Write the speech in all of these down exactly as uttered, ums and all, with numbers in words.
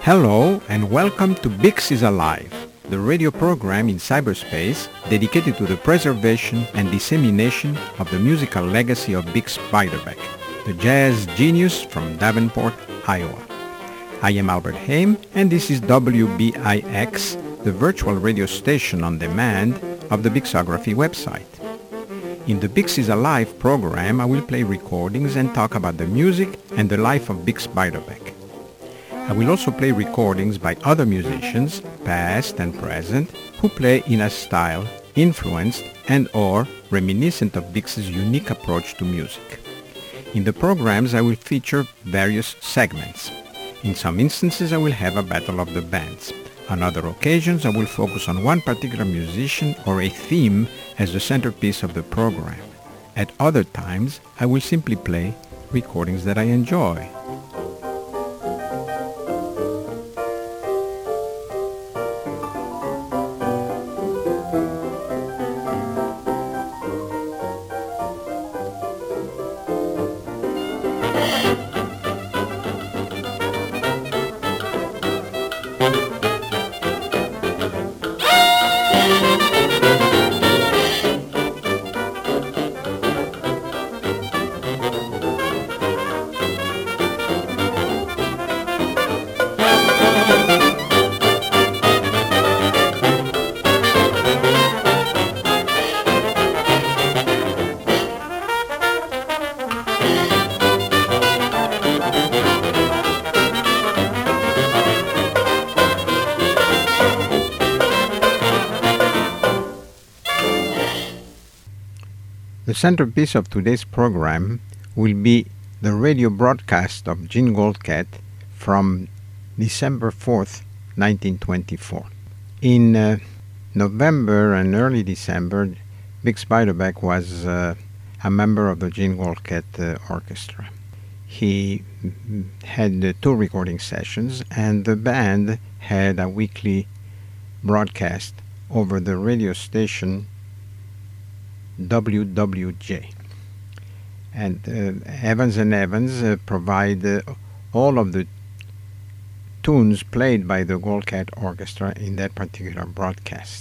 Hello and welcome to Bix is Alive, the radio program in cyberspace dedicated to the preservation and dissemination of the musical legacy of Bix Beiderbecke, the jazz genius from Davenport, Iowa. I am Albert Haim and this is W B I X, the virtual radio station on demand of the Bixography website. In the Bix is Alive program, I will play recordings and talk about the music and the life of Bix Beiderbecke. I will also play recordings by other musicians, past and present, who play in a style influenced and or reminiscent of Bix's unique approach to music. In the programs, I will feature various segments. In some instances, I will have a battle of the bands. On other occasions, I will focus on one particular musician or a theme as the centerpiece of the program. At other times, I will simply play recordings that I enjoy. The centerpiece of today's program will be the radio broadcast of Gene Goldcat from December fourth, nineteen twenty-four. In uh, November and early December, Bix Beiderbecke was uh, a member of the Gene Goldcat uh, Orchestra. He had uh, two recording sessions, and the band had a weekly broadcast over the radio station W W J. And uh, Evans and Evans uh, provide uh, all of the tunes played by the Goldcat Orchestra in that particular broadcast.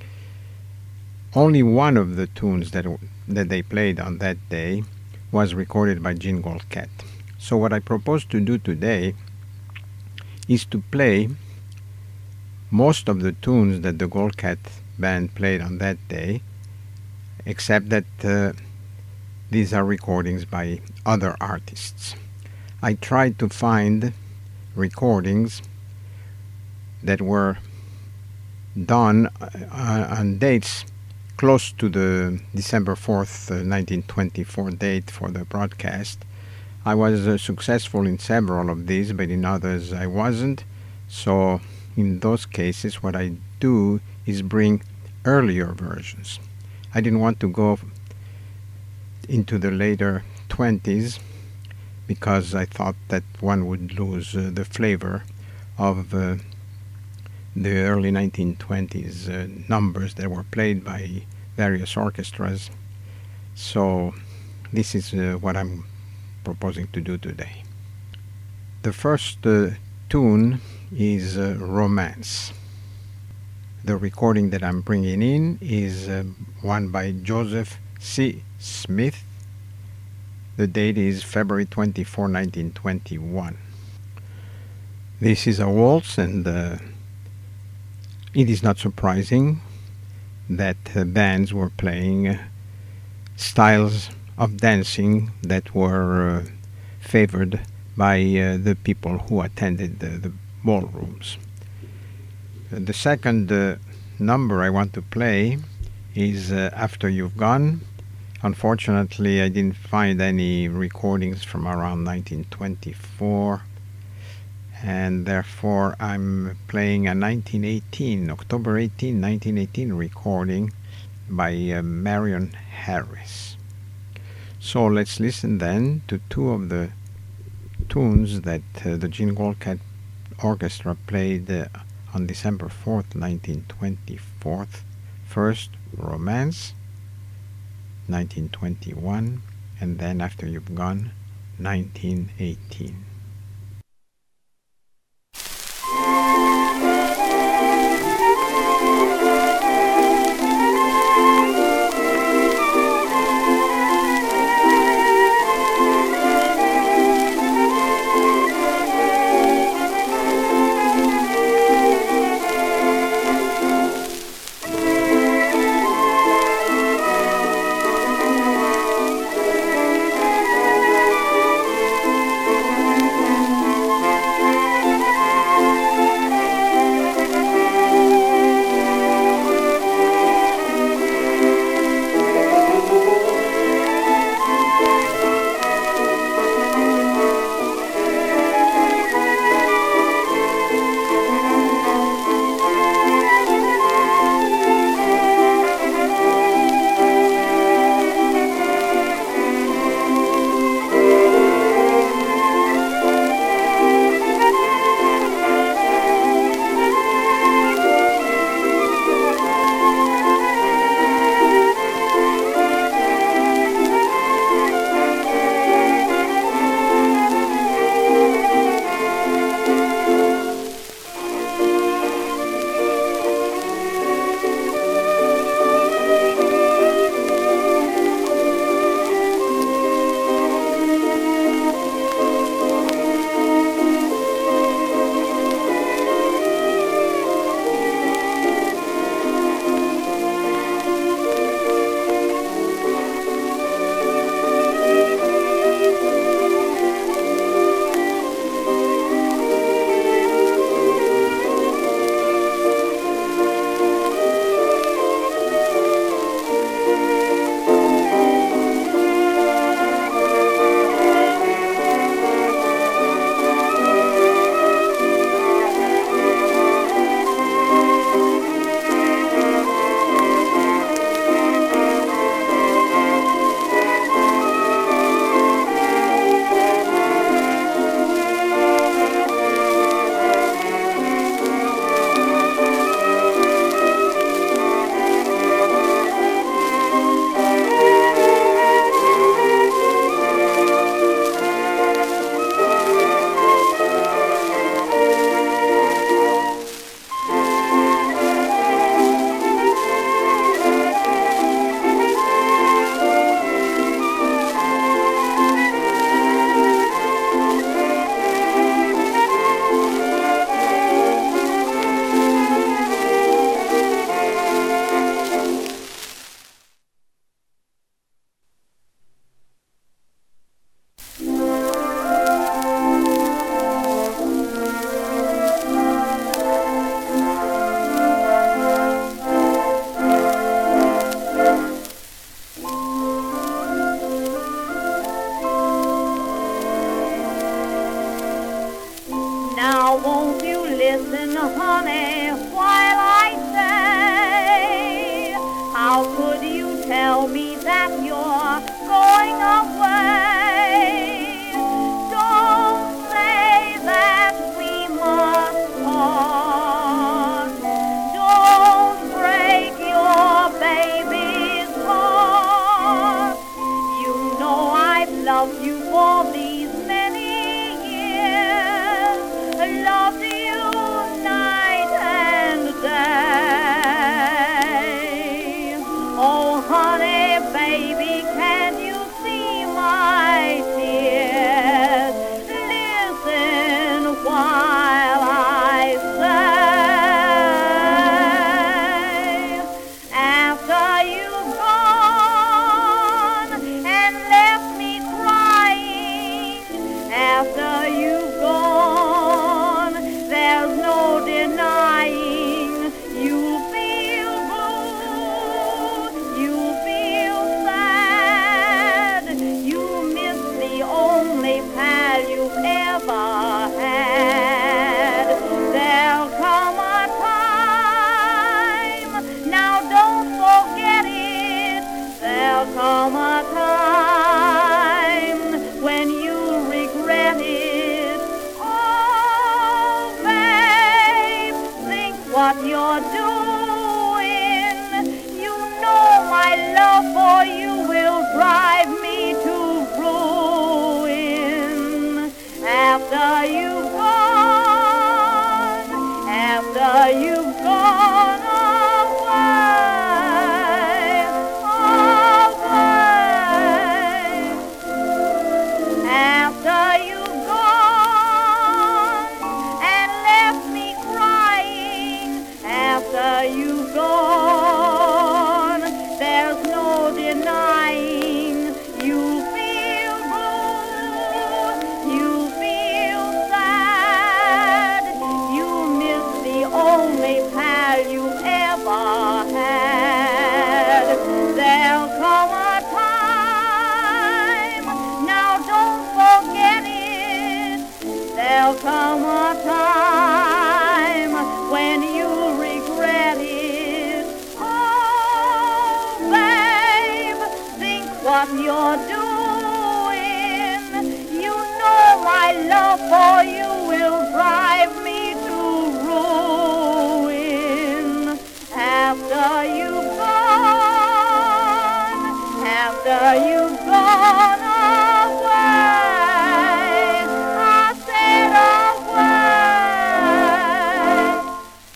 Only one of the tunes that, that they played on that day was recorded by Gene Goldcat. So what I propose to do today is to play most of the tunes that the Goldcat band played on that day, except that uh, these are recordings by other artists. I tried to find recordings that were done uh, on dates close to the December fourth, uh, nineteen twenty-four date for the broadcast. I was uh, successful in several of these, but in others I wasn't. So in those cases, what I do is bring earlier versions. I didn't want to go into the later twenties because I thought that one would lose uh, the flavor of uh, the early nineteen twenties uh, numbers that were played by various orchestras. So this is uh, what I'm proposing to do today. The first uh, tune is uh, Romance. The recording that I'm bringing in is uh, one by Joseph C. Smith. The date is February twenty-fourth, nineteen twenty-one. This is a waltz, and uh, it is not surprising that uh, bands were playing uh, styles of dancing that were uh, favored by uh, the people who attended the, the ballrooms. The second uh, number I want to play is uh, After You've Gone. Unfortunately, I didn't find any recordings from around nineteen twenty-four, and therefore I'm playing a nineteen eighteen, October eighteenth, nineteen eighteen recording by uh, Marion Harris. So let's listen then to two of the tunes that uh, the Gene Goldcat Orchestra played uh, on December fourth, nineteen twenty-four. First, Romance, nineteen twenty-one, and then After You've Gone, nineteen eighteen. listen, honey, while I say, how could you tell me that you're going away? Don't say that we must part. Don't break your baby's heart. You know I've loved you for these many years, loved you night and day. Oh, honey, baby, can you see my tears? Listen while I say, after you've gone and left me crying, after you've gone, there's no denying you feel blue, you feel sad, you miss the only pal you've ever had. There'll come a time, now don't forget it, there'll come a time when you'll regret it. Oh, babe, think what you're doing. You know my love for you will drive me to ruin. After you've gone, after you've gone away, away. After you've gone and left me crying, after you've gone, there's no denying you feel blue, you feel sad, you miss the only pal you ever had. There'll come a time, now don't forget it, there'll come a time when you regret it. Oh, babe, think what you're doing. You know my love for you will drive me to ruin. After you've gone, after you've gone away, I said away.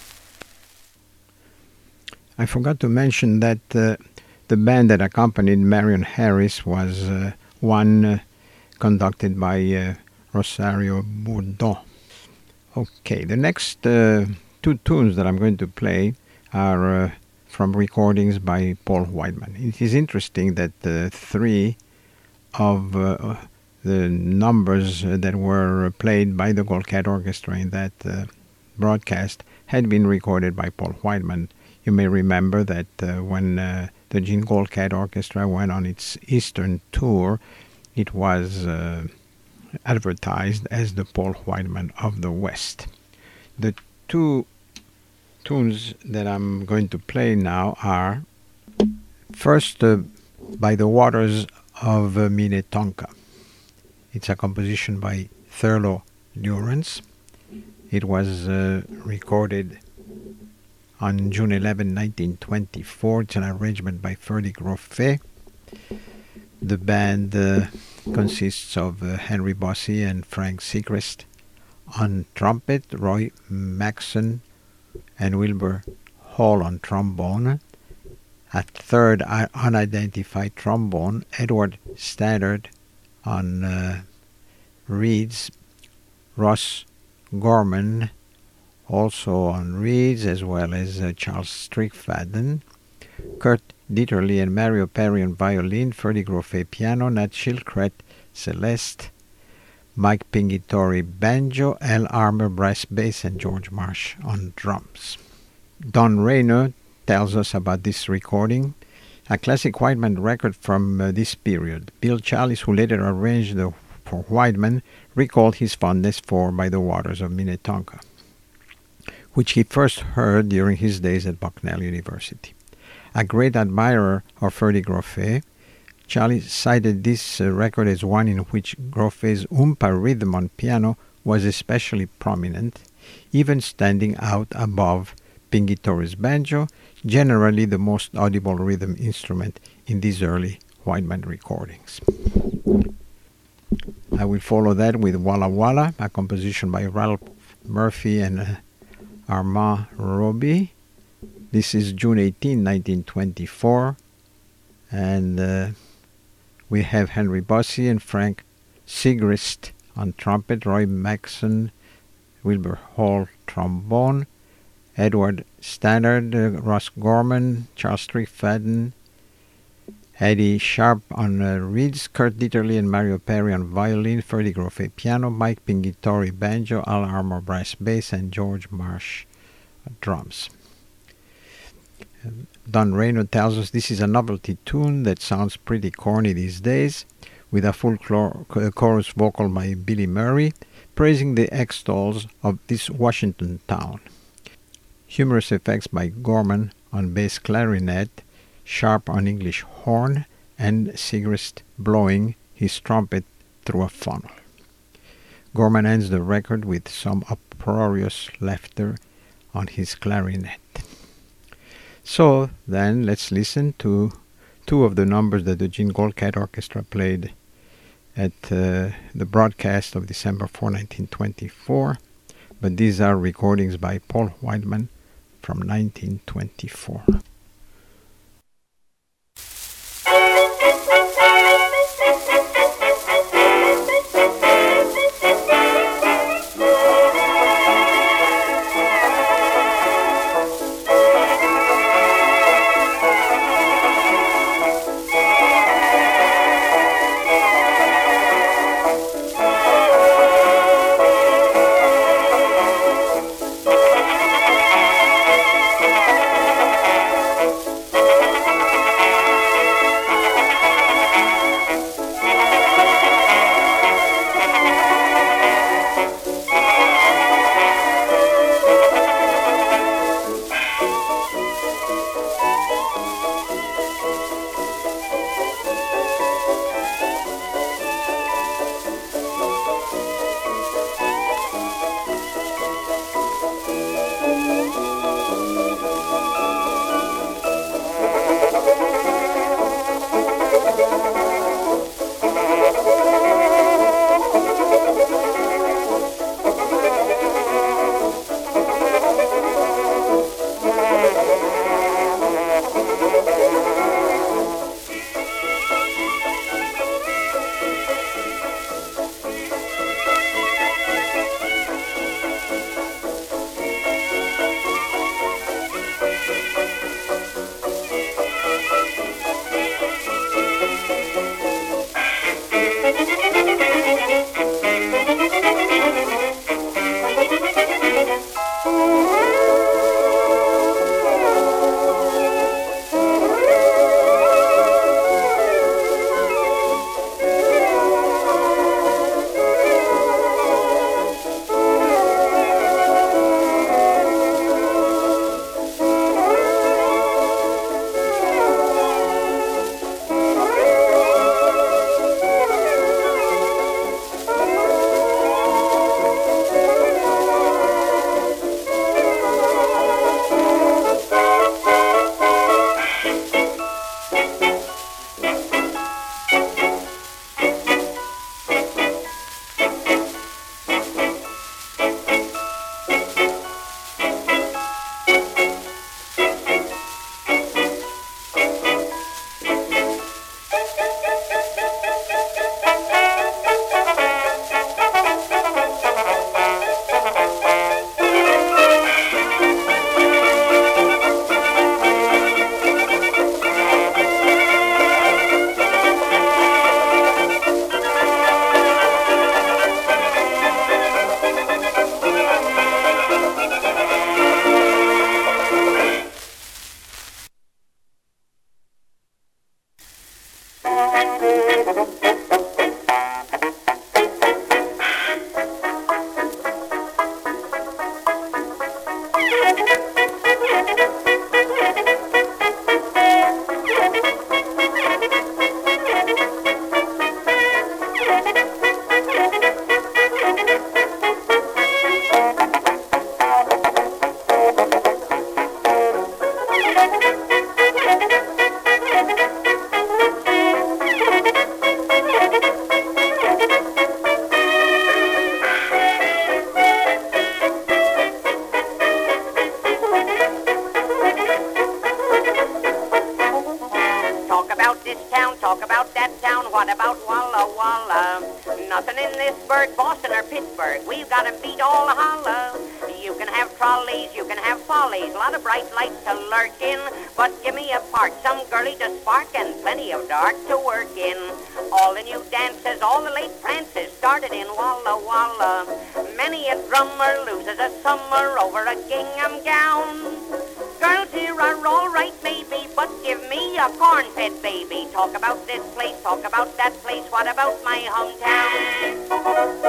I forgot to mention that uh, the band that accompanied Marion Harris was uh, one uh, conducted by uh, Rosario Bourdon. Okay, the next uh, two tunes that I'm going to play are uh, from recordings by Paul Whiteman. It is interesting that uh, three of uh, the numbers uh, that were played by the Gold Cat Orchestra in that uh, broadcast had been recorded by Paul Whiteman. You may remember that uh, when uh, the Gene Gold Cat Orchestra went on its Eastern tour, it was uh, advertised as the Paul Whiteman of the West. The two tunes that I'm going to play now are first uh, By the Waters of uh, Minnetonka. It's a composition by Thurlow Lawrence. It was uh, recorded on June eleventh, nineteen twenty-four. It's an arrangement by Ferdy Groffet. The band uh, consists of uh, Henry Bossy and Frank Seacrest. On trumpet, Roy Maxson and Wilbur Hall on trombone. At third, unidentified trombone, Edward Stannard on uh, reeds, Ross Gorman also on reeds, as well as uh, Charles Strickfaden, Kurt Dieterle and Mario Perry on violin, Ferdy Groffet piano, Nat Shilkret celeste, Mike Pingitori banjo, Al Armour brass bass, and George Marsh on drums. Don Rayner tells us about this recording, a classic Whiteman record from uh, this period. Bill Challis, who later arranged the, for Whiteman, recalled his fondness for By the Waters of Minnetonka. which he first heard during his days at Bucknell University. A great admirer of Freddie Groffet, Charlie cited this uh, record as one in which Groffet's oompa rhythm on piano was especially prominent, even standing out above Pinguitori's banjo, generally the most audible rhythm instrument in these early Whiteman recordings. I will follow that with Walla Walla, a composition by Ralph Murphy and uh, Armand Roby. This is June eighteenth, nineteen twenty-four, and uh, we have Henry Bossy and Frank Sigrist on trumpet, Roy Maxson, Wilbur Hall trombone, Edward Stannard, uh, Ross Gorman, Charles Strickfaden, Eddie Sharp on uh, reeds, Kurt Dieterle and Mario Perry on violin, Freddie Groffet piano, Mike Pinguitori banjo, Al Armour brass bass, and George Marsh uh, drums. Don Reno tells us this is a novelty tune that sounds pretty corny these days, with a full chlor- chorus vocal by Billy Murray, praising the extols of this Washington town. Humorous effects by Gorman on bass clarinet, Sharp on English horn, and Sigrist blowing his trumpet through a funnel. Gorman ends the record with some uproarious laughter on his clarinet. So then let's listen to two of the numbers that the Gene Goldcat Orchestra played at uh, the broadcast of December fourth, nineteen twenty-four, but these are recordings by Paul Whiteman from nineteen twenty-four. What about Walla Walla? Nothing in this burg, Boston or Pittsburgh. We've got 'em beat all the holla. You can have trolleys, you can have follies, a lot of bright lights to lurk in. But give me a part, some girlie to spark, and plenty of dark to work in. All the new dances, all the late prances started in Walla Walla. Many a drummer loses a summer over a gingham gown. Girls here are all right, maybe, but give me a corn-fed baby. Talk about this place, talk about that place, what about my hometown?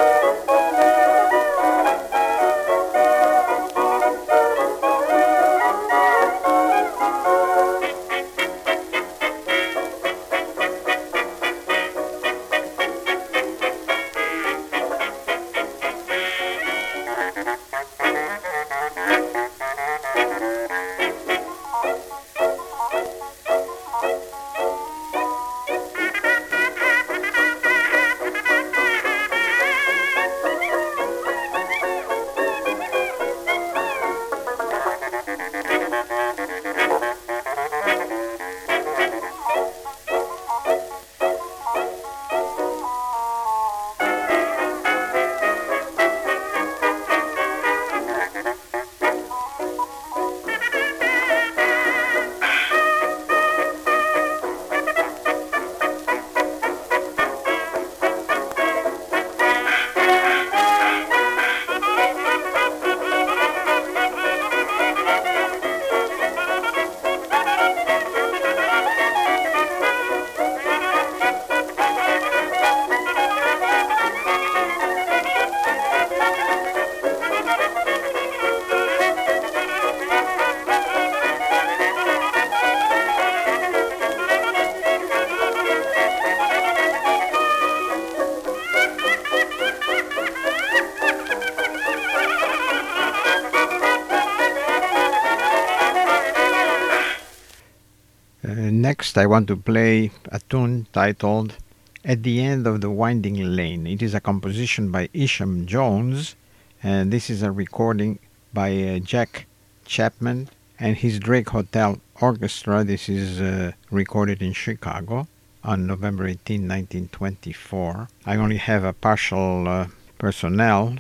Next, I want to play a tune titled At the End of the Winding Lane. It is a composition by Isham Jones, and this is a recording by uh, Jack Chapman and his Drake Hotel Orchestra. This is uh, recorded in Chicago on November eighteenth, nineteen twenty-four. I only have a partial uh, personnel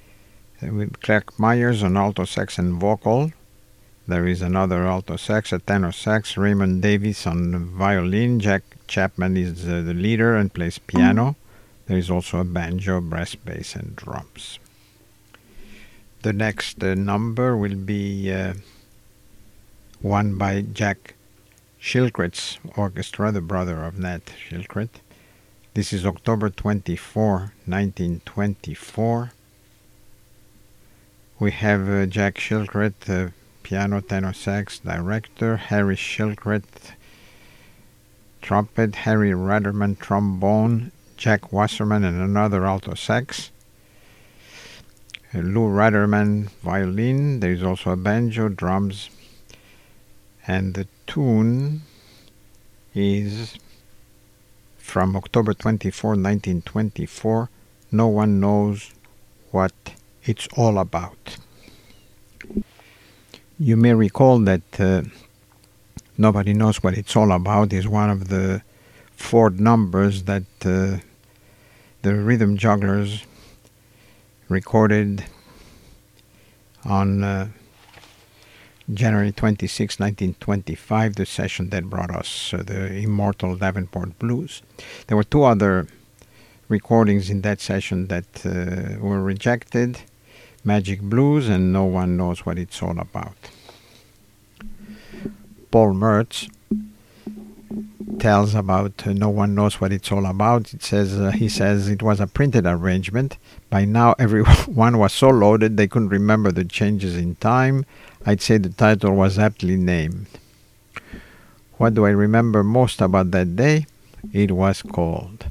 uh, with Clark Myers on alto sax and vocal. There is another alto sax, a tenor sax, Raymond Davis on violin. Jack Chapman is uh, the leader and plays piano. There is also a banjo, brass bass, and drums. The next uh, number will be uh, one by Jack Shilkret's orchestra, the brother of Nat Shilkret. This is October twenty-fourth, nineteen twenty-four. We have uh, Jack Shilkret, uh, piano, tenor sax, director, Harry Shilkret, trumpet, Harry Raderman, trombone, Jack Wasserman, and another alto sax, uh, Lou Raderman, violin. There is also a banjo, drums, and the tune is from October twenty-fourth, nineteen twenty-four, No One Knows What It's All About. You may recall that uh, Nobody Knows What It's All About is one of the four numbers that uh, the Rhythm Jugglers recorded on uh, January twenty-sixth, nineteen twenty-five, the session that brought us uh, the immortal Davenport Blues. There were two other recordings in that session that uh, were rejected, Magic Blues and No One Knows What It's All About. Paul Mertz tells about uh, No One Knows What It's All About. It says uh, he says it was a printed arrangement. By now everyone was so loaded they couldn't remember the changes in time. I'd say the title was aptly named. What do I remember most about that day? It was cold.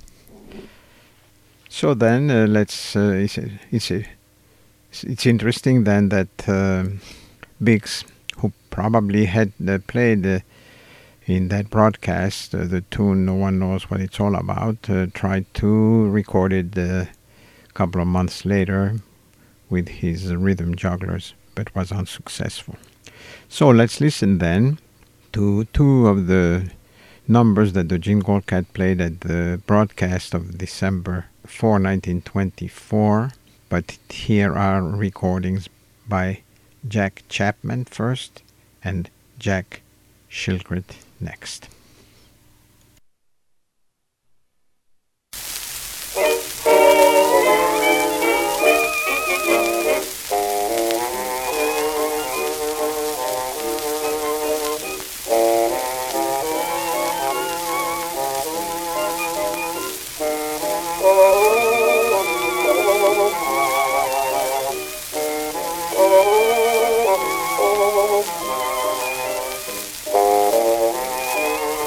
So then uh, let's uh, it's, it's a It's interesting then that uh, Biggs, who probably had uh, played uh, in that broadcast uh, the tune No One Knows What It's All About, uh, tried to record it a couple of months later with his uh, Rhythm Jugglers, but was unsuccessful. So let's listen then to two of the numbers that the Gene Goldcat played at the broadcast of December fourth, nineteen twenty-four, but here are recordings by Jack Chapman first and Jack Shilkret next. Oh,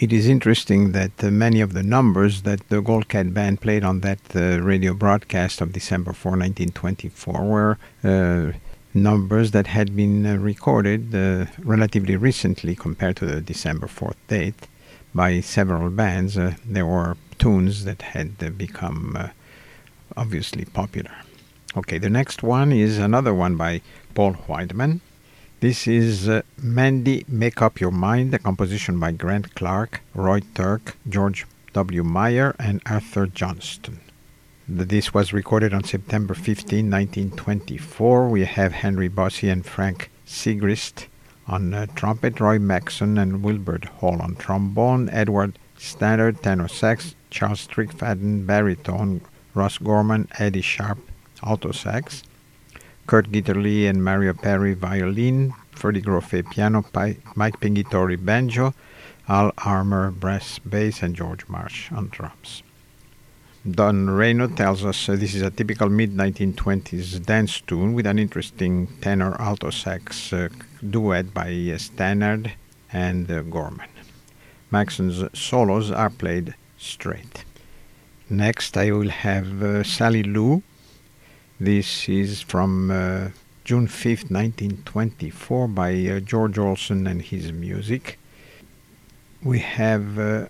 It is interesting that uh, many of the numbers that the Gold Cat Band played on that uh, radio broadcast of December fourth, nineteen twenty-four were uh, numbers that had been uh, recorded uh, relatively recently compared to the December fourth date by several bands. Uh, there were tunes that had uh, become uh, obviously popular. Okay, the next one is another one by Paul Whiteman. This is uh, Mandy, Make Up Your Mind, a composition by Grant Clark, Roy Turk, George W. Meyer, and Arthur Johnston. This was recorded on September fifteenth, nineteen twenty-four. We have Henry Bossy and Frank Sigrist on uh, trumpet, Roy Maxson and Wilbert Hall on trombone, Edward Stannard, tenor sax, Charles Strickfaden, baritone, Ross Gorman, Eddie Sharp, alto sax, Kurt Gitterly and Mario Perry, violin, Freddie Grofé, piano, Pi- Mike Pingitori, banjo, Al Armour, brass, bass, and George Marsh on drums. Don Reno tells us uh, this is a typical mid nineteen twenties dance tune with an interesting tenor alto sax uh, duet by uh, Stannard and uh, Gorman. Maxson's solos are played straight. Next I will have uh, Sally Lou. This is from uh, June fifth, nineteen twenty-four by uh, George Olson and his music. We have uh,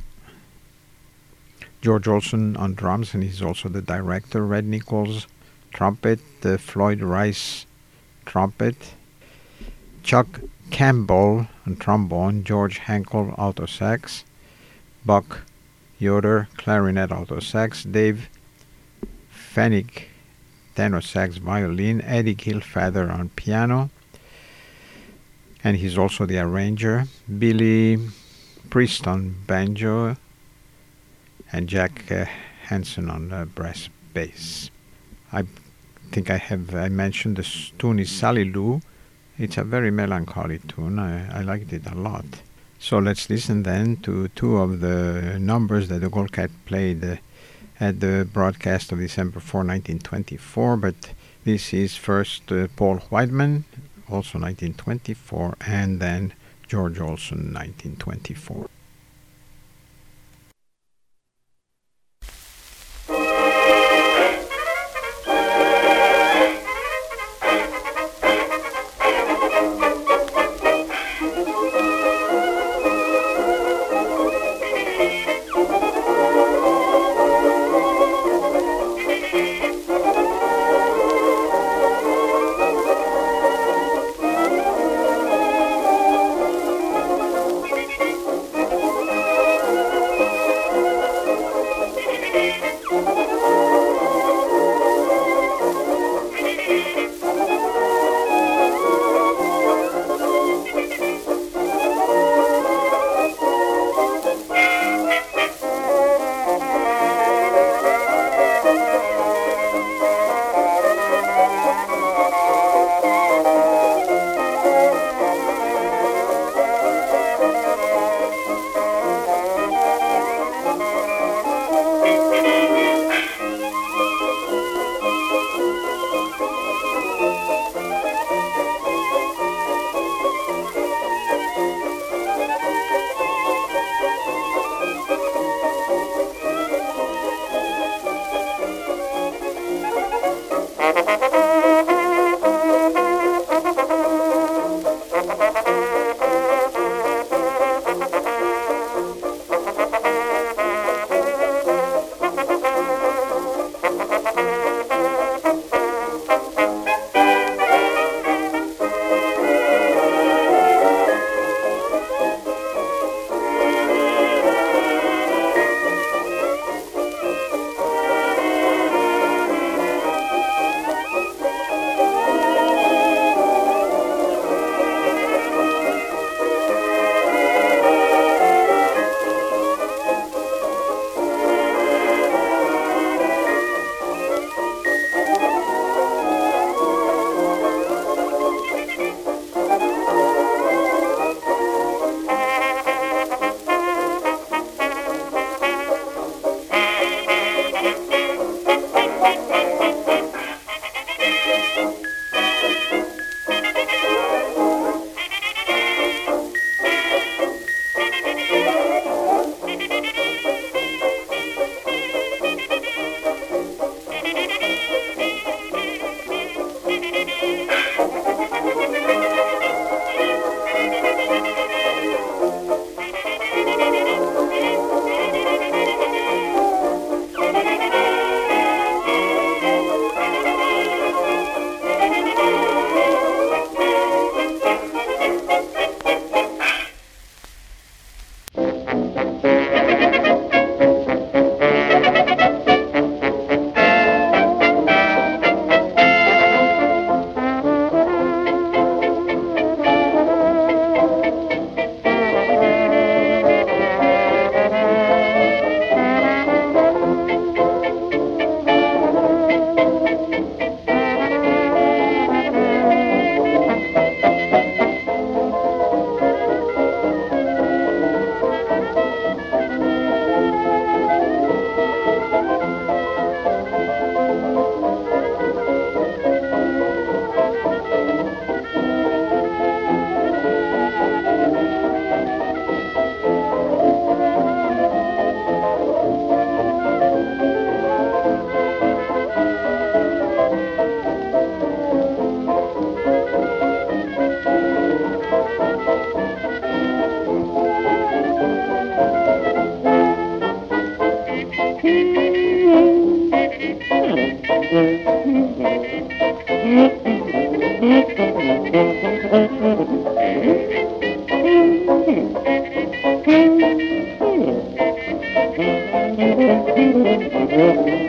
George Olson on drums, and he's also the director. Red Nichols, trumpet. Uh, Floyd Rice, trumpet. Chuck Campbell on trombone. George Hankel, alto sax. Buck Yoder, clarinet, alto sax. Dave Fennick, tenor sax, violin. Eddie Gilfather on piano, and he's also the arranger. Billy Priest on banjo, and Jack uh, Hansen on uh, brass bass. I think I have I mentioned the tune is Sally Lou. It's a very melancholy tune. I, I liked it a lot. So let's listen then to two of the numbers that the Gold Cat played uh, at the broadcast of December fourth, nineteen twenty-four. But this is first uh, Paul Whiteman, also nineteen twenty-four, and then George Olson, nineteen twenty-four.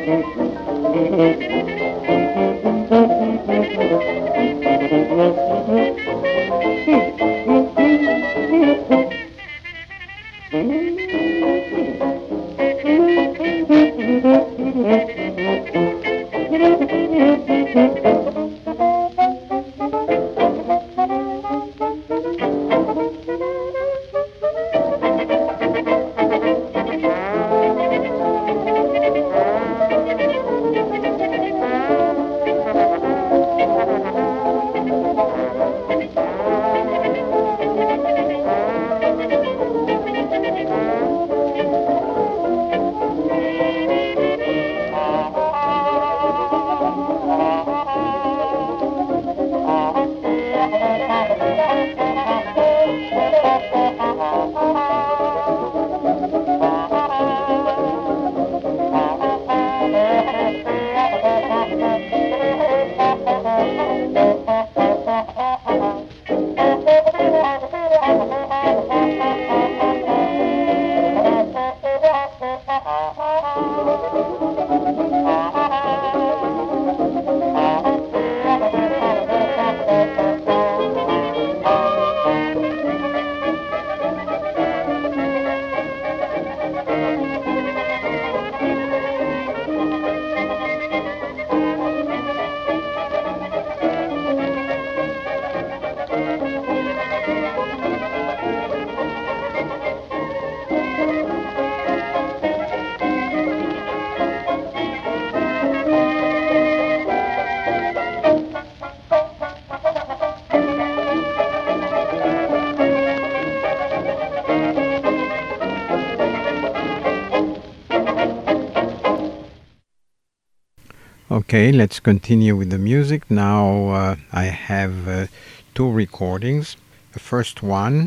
Okay, let's continue with the music. Now uh, I have uh, two recordings. The first one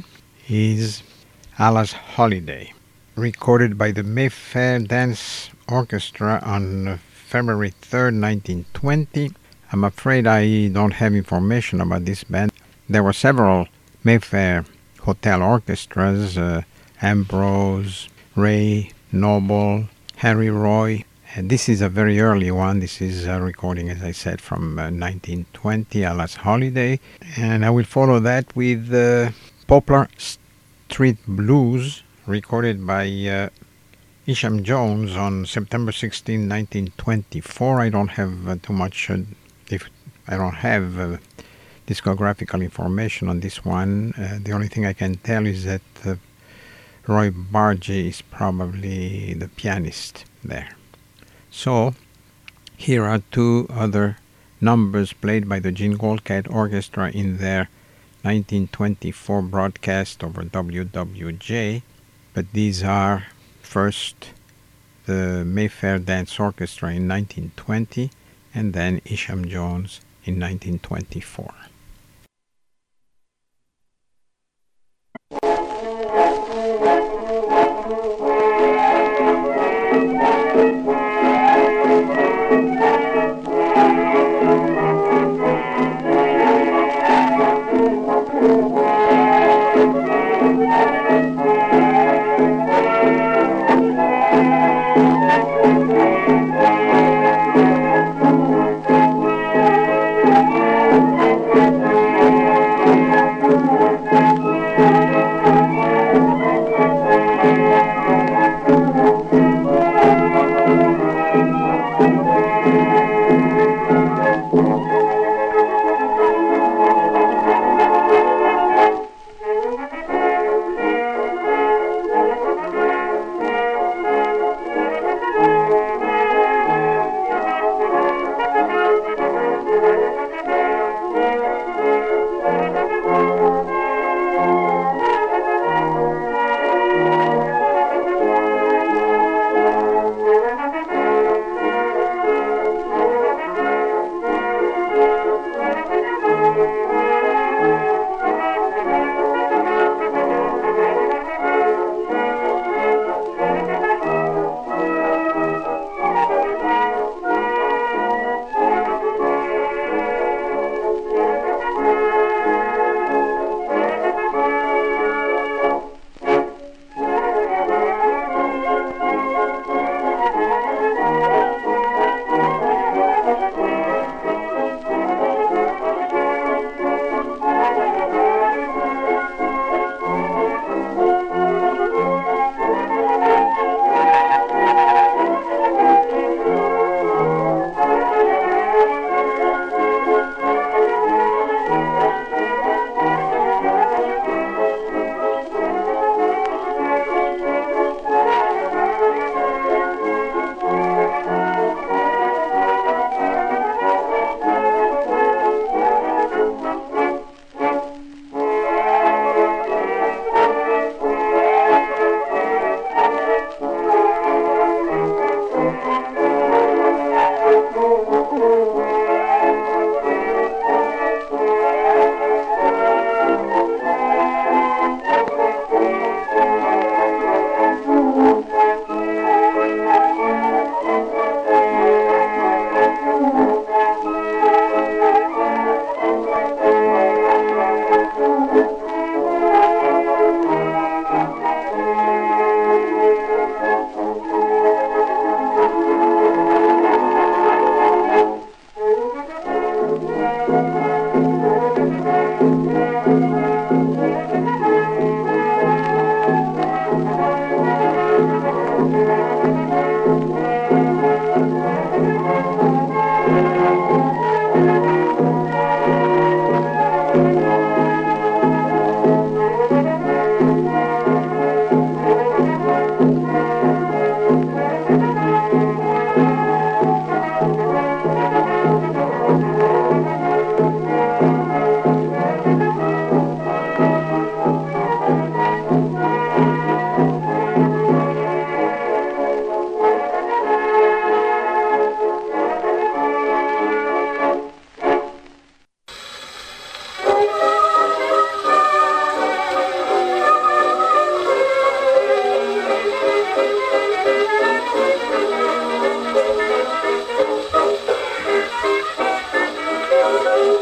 is Allah's Holiday, recorded by the Mayfair Dance Orchestra on uh, February third, nineteen twenty. I'm afraid I don't have information about this band. There were several Mayfair Hotel orchestras, uh, Ambrose, Ray, Noble, Harry Roy. And this is a very early one. This is a recording, as I said, from uh, nineteen twenty, Allah's Holiday. And I will follow that with uh, Poplar Street Blues, recorded by uh, Isham Jones on September sixteenth, nineteen twenty-four. I don't have uh, too much, uh, if I don't have uh, discographical information on this one. Uh, the only thing I can tell is that uh, Roy Bargee is probably the pianist there. So, here are two other numbers played by the Gene Goldcat Orchestra in their nineteen twenty-four broadcast over W W J. But these are first the Mayfair Dance Orchestra in nineteen twenty and then Isham Jones in nineteen twenty-four. Thank you.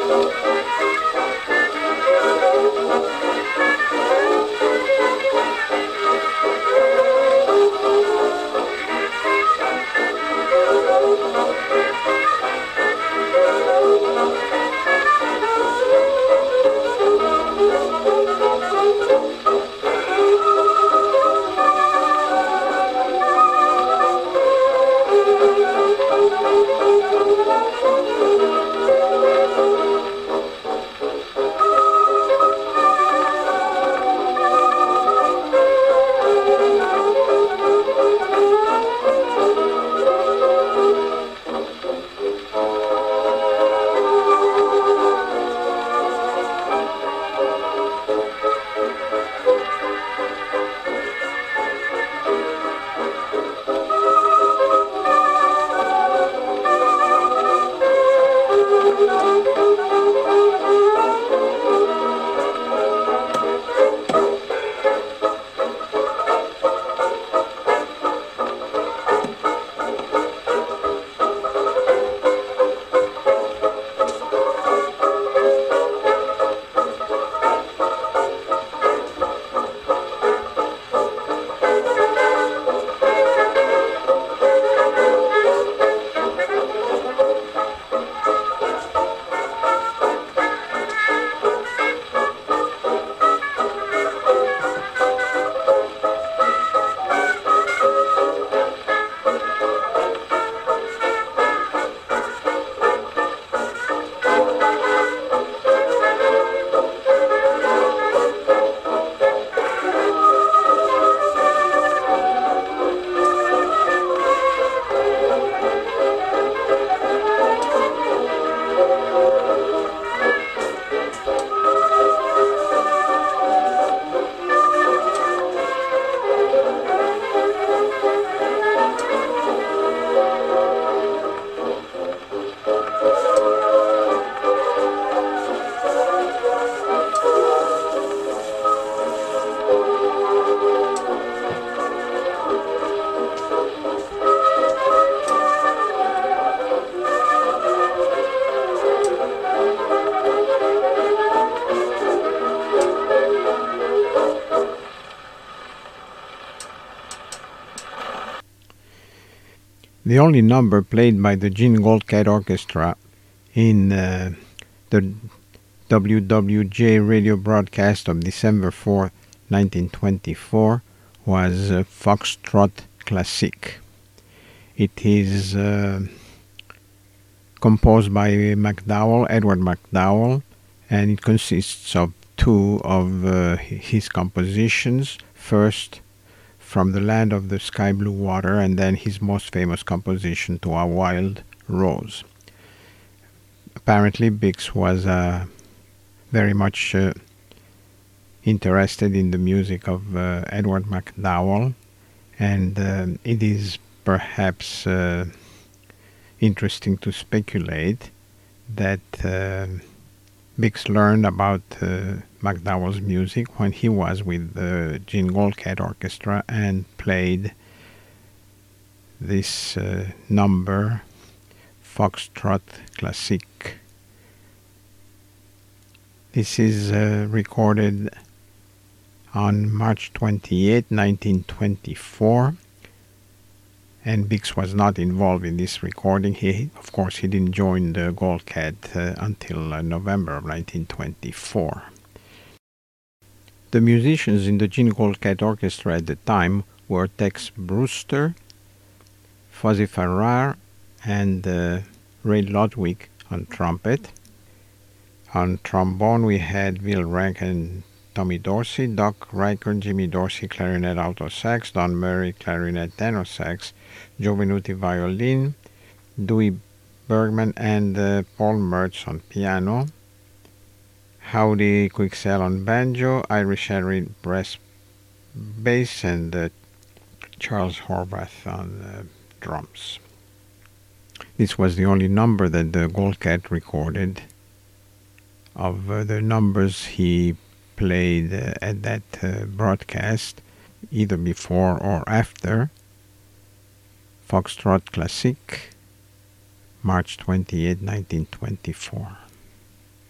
The only number played by the Gene Goldcat Orchestra in uh, the W W J radio broadcast of December fourth, nineteen twenty-four was uh, Foxtrot Classique. It is uh, composed by MacDowell, Edward MacDowell, and it consists of two of uh, his compositions. First, From the Land of the Sky Blue Water, and then his most famous composition, To a Wild Rose. Apparently, Bix was uh, very much uh, interested in the music of uh, Edward MacDowell, and uh, it is perhaps uh, interesting to speculate that uh, Bix learned about uh, MacDowell's music when he was with the Gene Goldcat Orchestra and played this uh, number, Foxtrot Classique. This is uh, recorded on March twenty-eighth, nineteen twenty-four, and Bix was not involved in this recording. He, of course, he didn't join the Goldcat uh, until uh, November of nineteen twenty-four. The musicians in the Gene Goldcat Orchestra at the time were Tex Brewster, Fuzzy Farrar, and uh, Ray Ludwig on trumpet. On trombone we had Bill Rank and Tommy Dorsey, Doc Riker, Jimmy Dorsey clarinet alto sax, Don Murray clarinet tenor sax, Joe Venuti violin, Dewey Bergman and uh, Paul Mertz on piano, Howdy Quicksell on banjo, Irish Henry brass bass, and uh, Charles Horvath on uh, drums. This was the only number that the Goldcat recorded of uh, the numbers he played uh, at that uh, broadcast, either before or after. Foxtrot Classique, March twenty-eighth, nineteen twenty-four.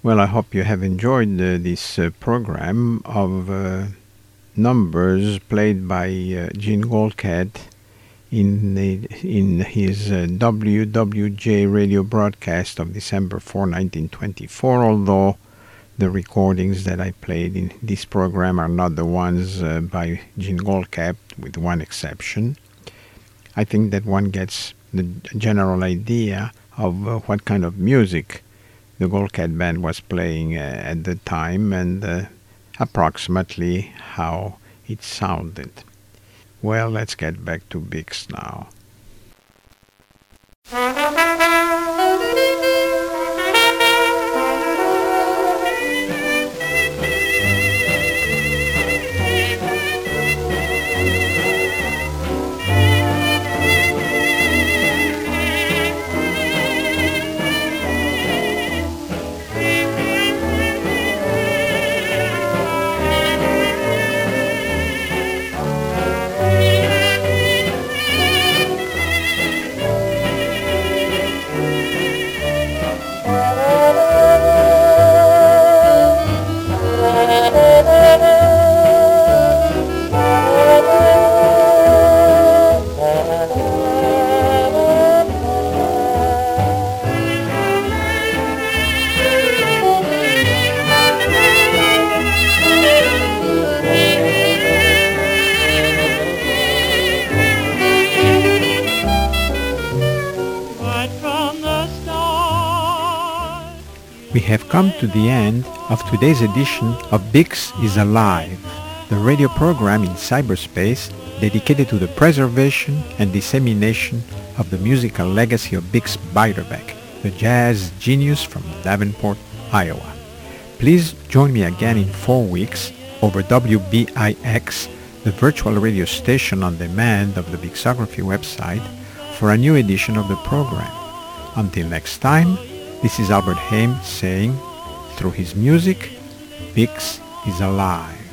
Well, I hope you have enjoyed uh, this uh, program of uh, numbers played by uh, Gene Goldcat in the, in his uh, W W J radio broadcast of December fourth, nineteen twenty-four, although the recordings that I played in this program are not the ones uh, by Gene Goldcat, with one exception. I think that one gets the general idea of uh, what kind of music the Goldcat Band was playing uh, at the time, and uh, approximately how it sounded. Well, let's get back to Bix now. We have come to the end of today's edition of Bix is Alive, the radio program in cyberspace dedicated to the preservation and dissemination of the musical legacy of Bix Beiderbecke, the jazz genius from Davenport, Iowa. Please join me again in four weeks over W B I X, the virtual radio station on demand of the Bixography website, for a new edition of the program. Until next time, this is Albert Haim saying, through his music, Bix is alive.